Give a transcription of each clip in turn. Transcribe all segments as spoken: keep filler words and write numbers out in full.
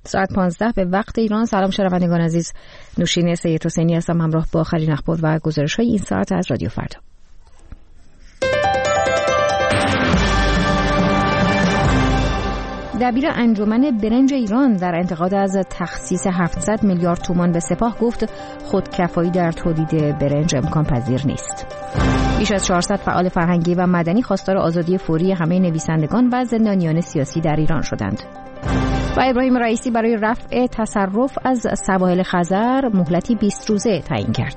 ساعت پانزده به وقت ایران. سلام شنوندگان عزیز، نوشین سید حسینی هستم همراه با آخرین اخبار و گزارش‌های این ساعت از رادیو فردا. دبیر انجمن برنج ایران در انتقاد از تخصیص هفتصد میلیارد تومان به سپاه گفت خودکفایی در تولید برنج امکان پذیر نیست. بیش از چهارصد فعال فرهنگی و مدنی خواستار آزادی فوری همه نویسندگان و زندانیان سیاسی در ایران شدند. و ابراهیم رئیسی برای رفع تصرف از سواحل خزر مهلتی بیست روزه تعیین کرد.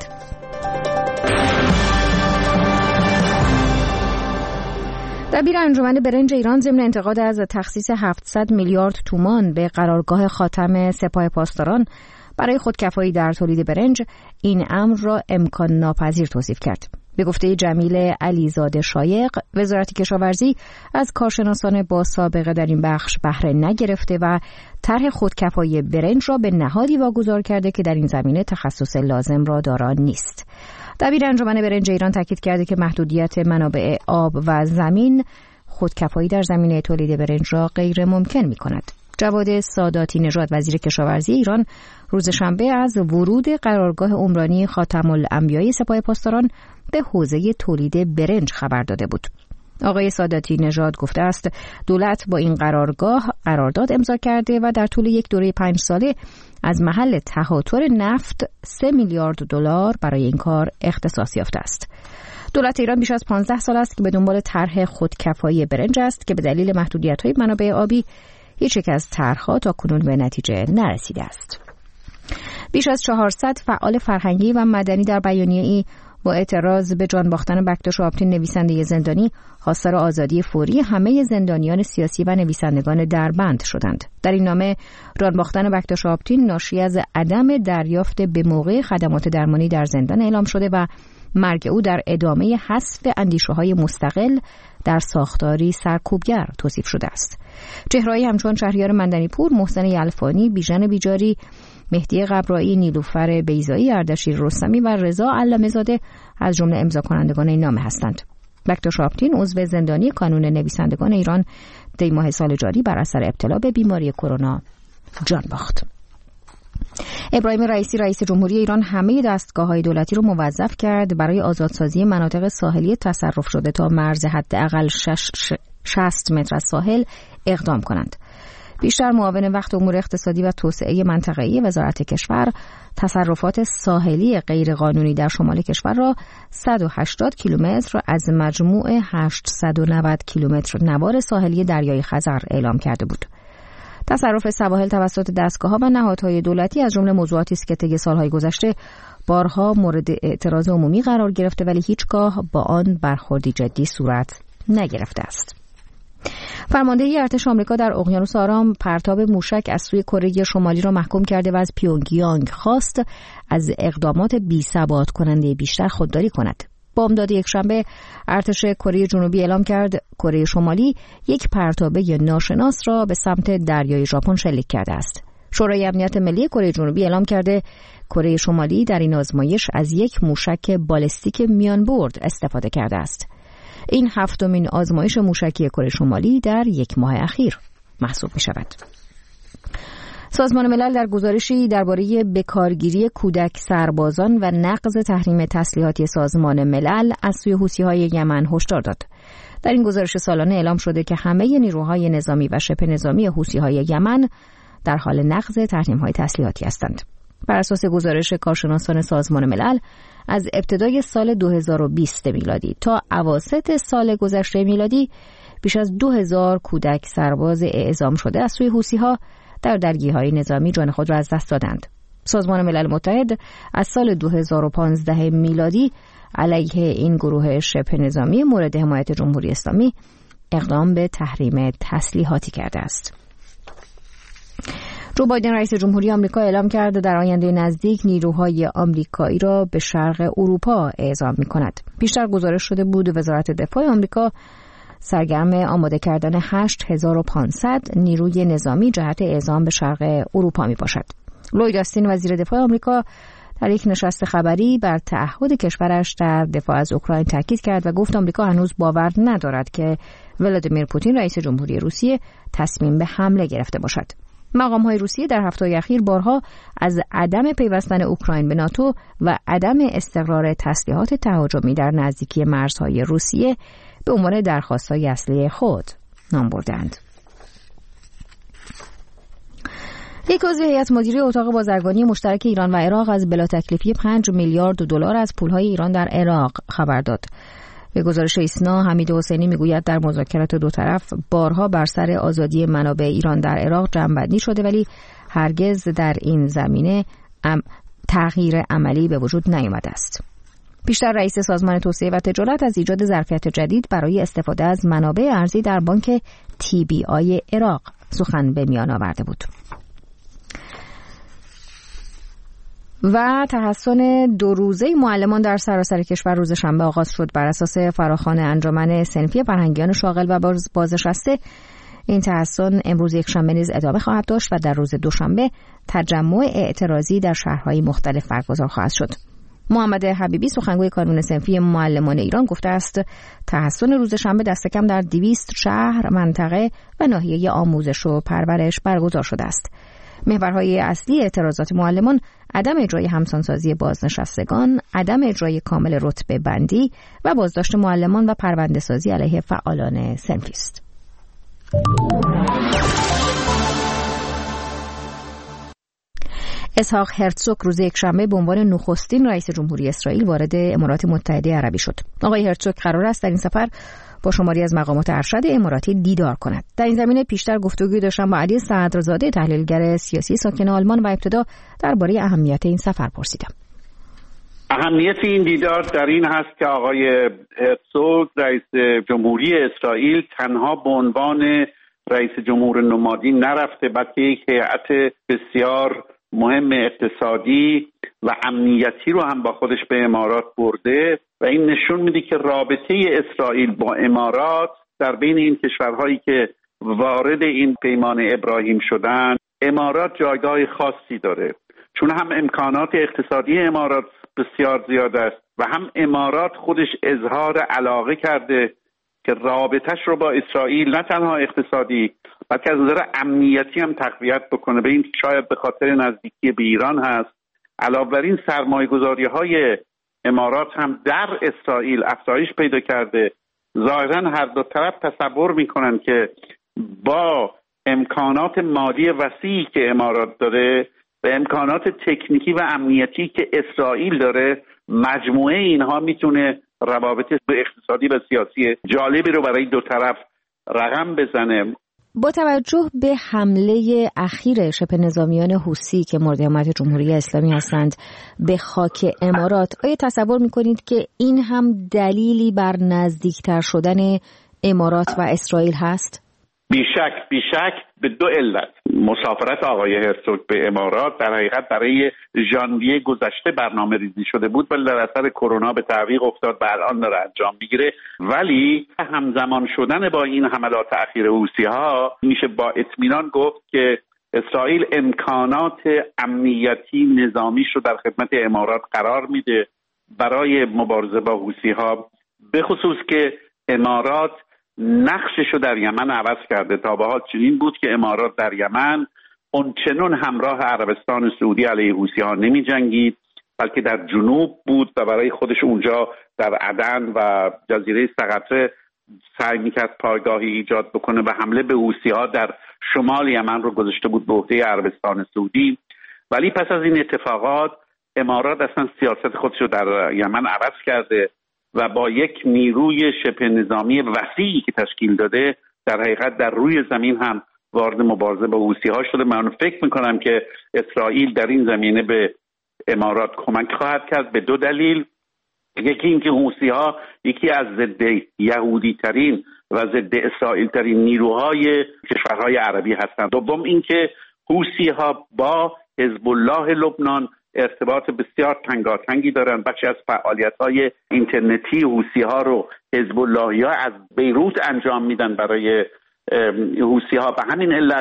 دبیر انجمن برنج ایران ضمن انتقاد از تخصیص هفتصد میلیارد تومان به قرارگاه خاتم سپاه پاسداران برای خودکفایی در تولید برنج این امر را امکان ناپذیر توصیف کرد. به گفته جمیل علیزاده شایق، وزارت کشاورزی از کارشناسان با سابقه در این بخش بهره نگرفته و طرح خودکفایی برنج را به نهادی واگذار کرده که در این زمینه تخصص لازم را دارا نیست. دبیر انجمن برنج ایران تاکید کرده که محدودیت منابع آب و زمین خودکفایی در زمینه تولید برنج را غیر ممکن می کند. جواد ساداتی نژاد وزیر کشاورزی ایران روز شنبه از ورود قرارگاه عمرانی خاتم الانبیاء سپاه پاسداران به حوزه تولید برنج خبر داده بود. آقای ساداتی نژاد گفته است دولت با این قرارگاه قرارداد امضا کرده و در طول یک دوره پنج ساله از محل تهاتر نفت سه میلیارد دلار برای این کار اختصاص یافته است. دولت ایران بیش از پانزده سال است که به دنبال طرح خودکفایی برنج است که به دلیل محدودیت‌های منابع آبی هیچ یک از طرح‌ها تا کنون به نتیجه نرسیده است. بیش از چهارصد فعال فرهنگی و مدنی در بیانیه‌ای با اعتراض به جان باختن بکتاش آپتین نویسنده زندانی خواستار آزادی فوری همه زندانیان سیاسی و نویسندگان دربند شدند. در این نامه جان باختن بکتاش آپتین ناشی از عدم دریافت به موقع خدمات درمانی در زندان اعلام شده و مرگ او در ادامه حذف اندیشه‌های مستقل در ساختاری سرکوبگر توصیف شده است. چهره‌ای همچون شهریار مندنی‌پور، محسن یلفانی، بیژن بیجاری، مهدی قبرایی، نیلوفر بیضایی، اردشیر رستمی و رضا علامه‌زاده از جمله امضا کنندگان این نامه هستند. بکتاش آپتین عضو زندانی کانون نویسندگان ایران دی ماه سال جاری بر اثر ابتلا به بیماری کرونا جان باخت. ابراهیم رئیسی رئیس جمهوری ایران همه دستگاه‌های دولتی را موظف کرد برای آزادسازی مناطق ساحلی تصرف شده تا مرز حداقل شصت متر از ساحل اقدام کنند. بیشتر معاون وقت امور اقتصادی و توسعه منطقه‌ای وزارت کشور تصرفات ساحلی غیرقانونی در شمال کشور را صد و هشتاد کیلومتر از مجموع هشتصد و نود کیلومتر نوار ساحلی دریای خزر اعلام کرده بود. تصرف سواحل توسط دستگاه‌ها و نهادهای دولتی از جمله موضوعاتی است که طی سال‌های گذشته بارها مورد اعتراض عمومی قرار گرفته ولی هیچگاه با آن برخوردی جدی صورت نگرفته است. فرماندهی ارتش آمریکا در اقیانوس آرام پرتاب موشک از سوی کره شمالی را محکوم کرده و از پیونگیانگ خواست از اقدامات بی‌ثبات کننده بیشتر خودداری کند. بامداد یکشنبه ارتش کره جنوبی اعلام کرد کره شمالی یک پرتابه ناشناس را به سمت دریای ژاپن شلیک کرده است. شورای امنیت ملی کره جنوبی اعلام کرده کره شمالی در این آزمایش از یک موشک بالستیک میانبرد استفاده کرده است. این هفتمین آزمایش موشکی کره شمالی در یک ماه اخیر محسوب می شود. سازمان ملل در گزارشی درباره بکارگیری کودک سربازان و نقض تحریم تسلیحاتی سازمان ملل از سوی حوثی‌های یمن هشدار داد. در این گزارش سالانه اعلام شده که همه نیروهای نظامی و شبه نظامی حوثی‌های یمن در حال نقض تحریم‌های تسلیحاتی هستند. بر اساس گزارش کارشناسان سازمان ملل از ابتدای سال دو هزار و بیست میلادی تا اواسط سال گذشته میلادی بیش از دو هزار کودک سرباز اعزام شده از سوی حوثی‌ها در درگیری‌های نظامی جان خود را از دست دادند. سازمان ملل متحد از سال دو هزار و پانزده میلادی علیه این گروه شبه نظامی مورد حمایت جمهوری اسلامی اقدام به تحریم تسلیحاتی کرده است. جو بایدن رئیس جمهوری آمریکا اعلام کرده در آینده نزدیک نیروهای آمریکایی را به شرق اروپا اعزام می‌کند. بیشتر گزارش شده بود وزارت دفاع آمریکا سرگرم آماده کردن هشت هزار و پانصد نیروی نظامی جهت اعزام به شرق اروپا میباشد. لوید آستین وزیر دفاع آمریکا در یک نشست خبری بر تعهد کشورش در دفاع از اوکراین تاکید کرد و گفت آمریکا هنوز باور ندارد که ولادیمیر پوتین رئیس جمهوری روسیه تصمیم به حمله گرفته باشد. مقام‌های روسیه در هفته‌های اخیر بارها از عدم پیوستن اوکراین به ناتو و عدم استقرار تسلیحات تهاجمی در نزدیکی مرزهای روسیه به عنوان درخواست‌های اصلی خود نام بردند. یک عضو هیئت مدیره اتاق بازرگانی مشترک ایران و عراق از بلا تکلیفی پنج میلیارد دلار از پولهای ایران در عراق خبر داد. به گزارش ایسنا، حمید حسینی میگوید در مذاکرات دو طرف بارها بر سر آزادی منابع ایران در عراق جمع‌بندی شده، ولی هرگز در این زمینه تغییر عملی به وجود نیامده است. پیشتر رئیس سازمان توسعه و تجارت از ایجاد ظرفیت جدید برای استفاده از منابع ارزی در بانک تی بی آی عراق سخن به میان آورده بود. و تحسن دو روزه معلمان در سراسر کشور روز شنبه آغاز شد. بر اساس فراخوان انجمن صنفی فرهنگیان شاغل و بازنشسته، این تحسن امروز یک شنبه نیز ادامه خواهد داشت و در روز دوشنبه تجمع اعتراضی در شهرهای مختلف برگزار خواهد شد. محمد حبیبی سخنگوی کانون صنفی معلمان ایران گفته است تحسن روز شنبه دست کم در دویست شهر، منطقه و ناحیه آموزش و پرورش برگزار شده است. محورهای اصلی اعتراضات معلمان عدم اجرای همسانسازی بازنشستگان، عدم اجرای کامل رتبه بندی و بازداشت معلمان و پرونده سازی علیه فعالان صنفی است. اسحاق هرتزوگ روز یکشنبه به عنوان نخستین رئیس جمهوری اسرائیل وارد امارات متحده عربی شد. آقای هرتزوگ قرار است در این سفر با شماری از مقامات ارشد اماراتی دیدار کند. در این زمینه پیشتر گفتگوی داشتم با علی صدرزاده، تحلیلگر سیاسی ساکن آلمان، و ابتدا درباره اهمیت این سفر پرسیدم. اهمیت این دیدار در این هست که آقای هرتزوگ رئیس جمهوری اسرائیل تنها به عنوان رئیس جمهور نمادین نرفته، بلکه یک هیئت بسیار مهم اقتصادی و امنیتی رو هم با خودش به امارات برده و این نشون میده که رابطه اسرائیل با امارات در بین این کشورهایی که وارد این پیمان ابراهیم شدن، امارات جایگاه خاصی داره، چون هم امکانات اقتصادی امارات بسیار زیاد است و هم امارات خودش اظهار علاقه کرده که رابطش رو با اسرائیل نه تنها اقتصادی بلکه از نظر امنیتی هم تقویت بکنه. به این شاید به خاطر نزدیکی به ایران هست. علاوه بر این سرمایه‌گذاری‌های امارات هم در اسرائیل افزایش پیدا کرده. ظاهراً هر دو طرف تصور می‌کنن که با امکانات مالی وسیعی که امارات داره و امکانات تکنیکی و امنیتی که اسرائیل داره، مجموعه اینها میتونه روابط اقتصادی و سیاسی جالبی رو برای دو طرف رقم بزنه. با توجه به حمله اخیر شبه نظامیان حوثی که مورد حمایت جمهوری اسلامی هستند به خاک امارات، آیا تصور میکنید که این هم دلیلی بر نزدیکتر شدن امارات و اسرائیل هست؟ بیشک بیشک به دو علت. مسافرت آقای هرتزوگ به امارات در حقیقت برای ژانویه گذشته برنامه ریزی شده بود ولی در اثر کرونا به تعویق افتاد، به الان داره انجام میگیره. ولی همزمان شدن با این حملات اخیر حوثی‌ها میشه با اطمینان گفت که اسرائیل امکانات امنیتی نظامیش رو در خدمت امارات قرار میده برای مبارزه با حوثی‌ها، به خصوص که امارات نقشش رو در یمن عوض کرده. تا به حال چنین بود که امارات در یمن اونچنان همراه عربستان سعودی علیه حوثی‌ها نمی جنگید، بلکه در جنوب بود و برای خودش اونجا در عدن و جزیره سقطره سعی میکرد پایگاهی ایجاد بکنه و حمله به حوثی‌ها در شمال یمن رو گذاشته بود به عهده عربستان سعودی. ولی پس از این اتفاقات امارات اصلا سیاست خودش رو در یمن عوض کرده و با یک نیروی شبه نظامی وسیعی که تشکیل داده در حقیقت در روی زمین هم وارد مبارزه با حوثی‌ها شده. من فکر میکنم که اسرائیل در این زمینه به امارات کمک خواهد کرد به دو دلیل. یکی اینکه حوثی‌ها یکی از ضد یهودی ترین و ضد اسرائیل ترین نیروهای کشورهای عربی هستند. دوم اینکه حوثی‌ها با حزب الله لبنان ارتباط بسیار تنگاتنگی دارند. بخشی از فعالیت‌های اینترنتی حوثی‌ها رو حزب اللهی‌ها از بیروت انجام میدن برای حوثی‌ها. به همین علت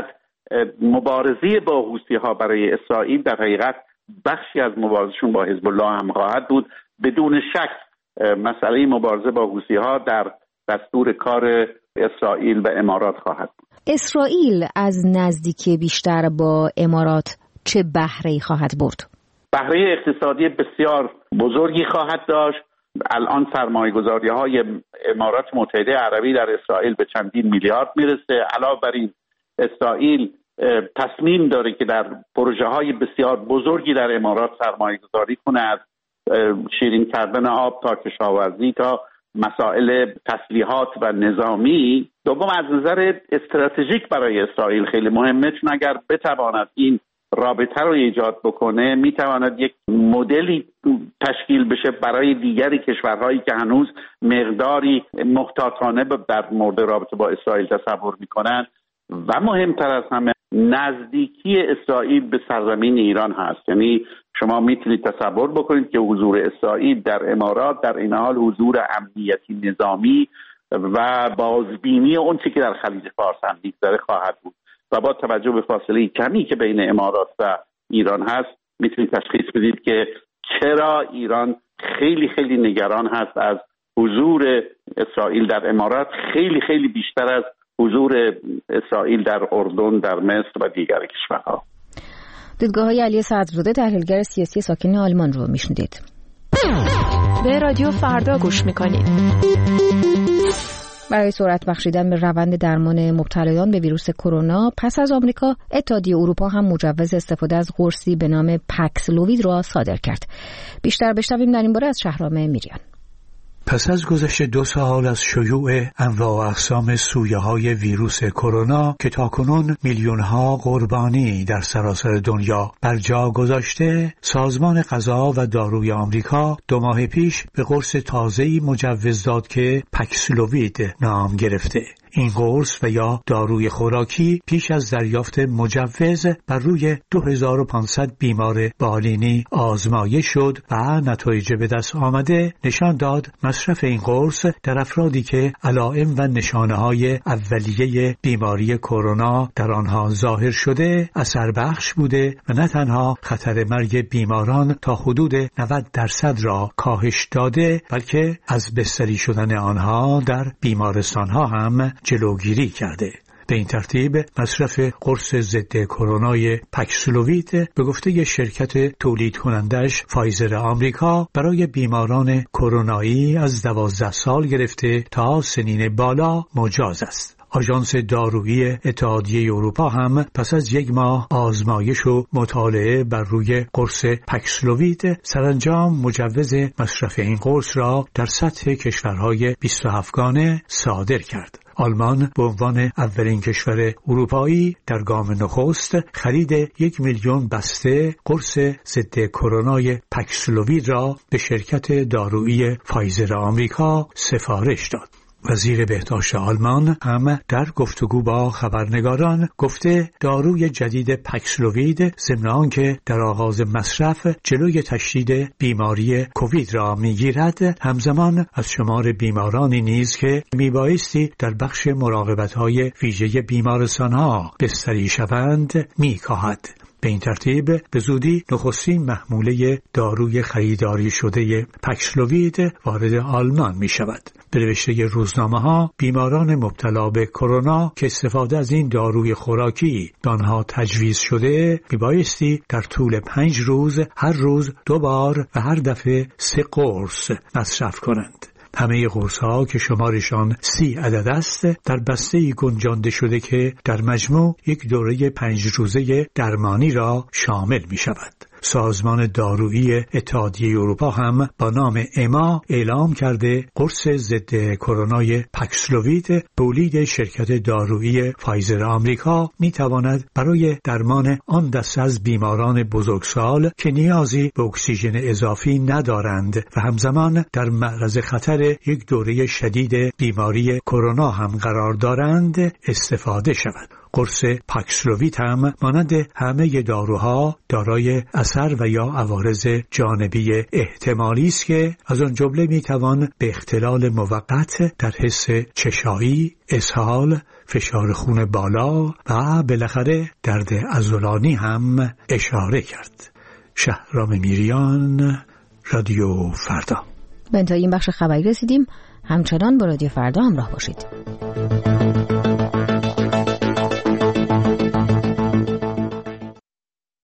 مبارزه با حوثی‌ها برای اسرائیل در حقیقت بخشی از مبارزشون با حزب الله هم خواهد بود. بدون شک مسئله مبارزه با حوثی‌ها در دستور کار اسرائیل و امارات خواهد بود. اسرائیل از نزدیکی بیشتر با امارات چه بهره‌ای خواهد برد؟ بهره اقتصادی بسیار بزرگی خواهد داشت. الان سرمایه‌گذاری‌های امارات متحده عربی در اسرائیل به چندین میلیارد میرسه. علاوه بر این اسرائیل تصمیم داره که در پروژه‌های بسیار بزرگی در امارات سرمایه‌گذاری کنه، از شیرین کردن آب تا کشاورزی تا مسائل تسلیحات و نظامی. دوم، از نظر استراتژیک برای اسرائیل خیلی مهمه، چون اگر بتواند این رابطه رو ایجاد بکنه میتواند یک مدلی تشکیل بشه برای دیگری کشورهایی که هنوز مقداری محتاطانه در مورد رابطه با اسرائیل تصور میکنن. و مهمتر از همه نزدیکی اسرائیل به سرزمین ایران هست. یعنی شما میتونید تصور بکنید که حضور اسرائیل در امارات در این حال حضور امنیتی نظامی و بازبینی اون چیزی که در خلیج فارس هم میگذره خواهد بود و با توجه به فاصله کمی که بین امارات و ایران هست میتونید تشخیص بدید که چرا ایران خیلی خیلی نگران هست از حضور اسرائیل در امارات، خیلی خیلی بیشتر از حضور اسرائیل در اردن، در مصر و دیگر کشورها. دیدگاه‌های علی صدرزاده، تحلیلگر سیاسی ساکن آلمان رو میشنیدید. به رادیو فردا گوش میکنید. برای سرعت بخشیدن به روند درمان مبتلایان به ویروس کرونا، پس از آمریکا، اتحادیه اروپا هم مجوز استفاده از قرصی به نام پکسلووید را صادر کرد. بیشتر بشنویم در این باره از شهرام میریان. پس از گذشت دو سال از شیوع انواع و اقسام سویه‌های ویروس کرونا که تاکنون میلیون‌ها قربانی در سراسر دنیا بر جا گذاشته، سازمان غذا و داروی آمریکا دو ماه پیش به قرص تازه‌ای مجوز داد که پکسلووید نام گرفته. این قرص و یا داروی خوراکی پیش از دریافت مجوز بر روی دو هزار و پانصد بیمار بالینی آزمایش شد و نتایج به دست آمده نشان داد مصرف این قرص در افرادی که علائم و نشانه‌های اولیه بیماری کرونا در آنها ظاهر شده اثر بخش بوده و نه تنها خطر مرگ بیماران تا حدود نود درصد را کاهش داده، بلکه از بستری شدن آنها در بیمارستان‌ها هم جلوگیری کرده. به این ترتیب مصرف قرص ضد کرونای پکسلووید به گفته شرکت تولید کنندش فایزر آمریکا برای بیماران کرونایی از دوازده سال گرفته تا سنین بالا مجاز است. آژانس دارویی اتحادیه اروپا هم پس از یک ماه آزمایش و مطالعه بر روی قرص پکسلووید سرانجام مجوز مصرف این قرص را در سطح کشورهای بیست و هفت گانه صادر کرد. آلمان به عنوان اولین کشور اروپایی در گام نخست خرید یک میلیون بسته قرص ضد کرونای پکسلووید را به شرکت دارویی فایزر آمریکا سفارش داد. وزیر بهداشت آلمان هم در گفتگو با خبرنگاران گفته داروی جدید پکسلووید ضمن آنکه در آغاز مصرف جلوی تشدید بیماری کووید را میگیرد، همزمان از شمار بیمارانی نیز که میبایستی در بخش مراقبت‌های ویژه بیمارستان‌ها بستری شوند میکاهد. به این ترتیب به زودی نخستین محموله داروی خریداری شده پکسلووید وارد آلمان می شود. به نوشته روزنامه‌ها بیماران مبتلا به کرونا که استفاده از این داروی خوراکی به آنها تجویز شده میبایستی در طول پنج روز هر روز دو بار و هر دفعه سه قرص مصرف کنند. همه قرص‌ها که شمارشان سی عدد است در بسته‌ای گنجانده شده که در مجموع یک دوره پنج روزه درمانی را شامل می شود. سازمان دارویی اتحادیه اروپا هم با نام اما اعلام کرده قرص ضد کرونای پکسلووید تولید شرکت دارویی فایزر آمریکا می تواند برای درمان آن دسته از بیماران بزرگسال که نیازی به اکسیژن اضافی ندارند و همزمان در معرض خطر یک دوره شدید بیماری کرونا هم قرار دارند استفاده شود. قرص پکسلووید هم مانند همه داروها دارای اثر و یا عوارض جانبی احتمالی است که از آن جمله میتوان به اختلال موقت در حس چشایی، اسهال، فشار خون بالا و بالاخره درد عضلانی هم اشاره کرد. شهرام میریان، رادیو فردا. به انتهای این بخش خبری رسیدیم. همچنان با رادیو فردا همراه باشید.